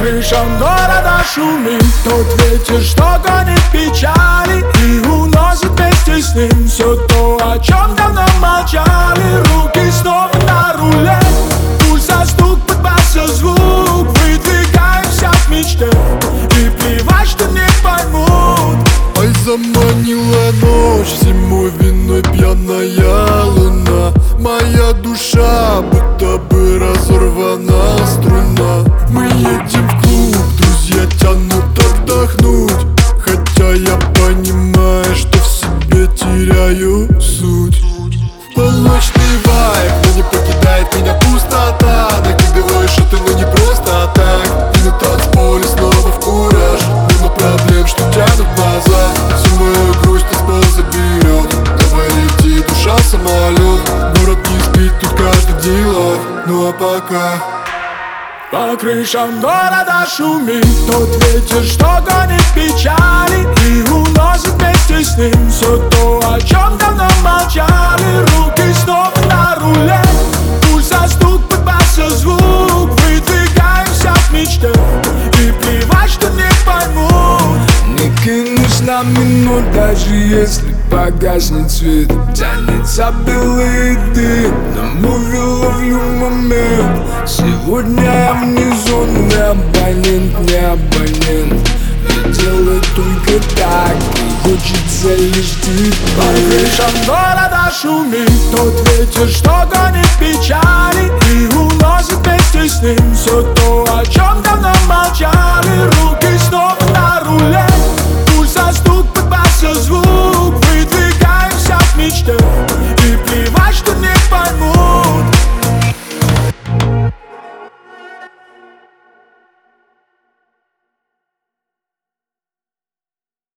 крышам города шумит тот ветер, что гонит печали и уносит вместе с ним все то, о чем давно молчали. Руки снова на руле, пульса стук, подбаса звук. Выдвигаемся в мечте и плевать, что не поймут. Ай, заманила ночь, зимой виной пьяная луна. Моя душа будто бы разорвана струна. Мы едем в клуб, друзья тянут отдохнуть, хотя я понимаю, что в себе теряю суть. Полночный вайб, но не покидает меня пустота. Накидываешь это, но не просто так. И на танцполе снова в кураж, мимо проблем, что тянут назад. Всю мою грусть из пола заберет, давай лети, душа самолет. Город не спит, тут каждый дело, ну а пока по крышам города шумит тот ветер, что гонит печали и уносит вместе с ним все то, о чем давно молчали. Руки снова на руле, пульса стук, подбаса звук. Выдвигаемся в мечте и плевать, что не поймут. Не кинусь на минут, даже если погаснет свет. Тянется белый дым, на муви ловлю момент. Сегодня я внизу, не абонент, не абонент. Я делаю только так, и хочется лишь по тебя. крышам города шумит тот ветер, что гонит печали и уносит вместе с ним все то, о чем давно молчали. Руки снова на руле, пульса стук, подбаса звук. Выдвигаемся в мечте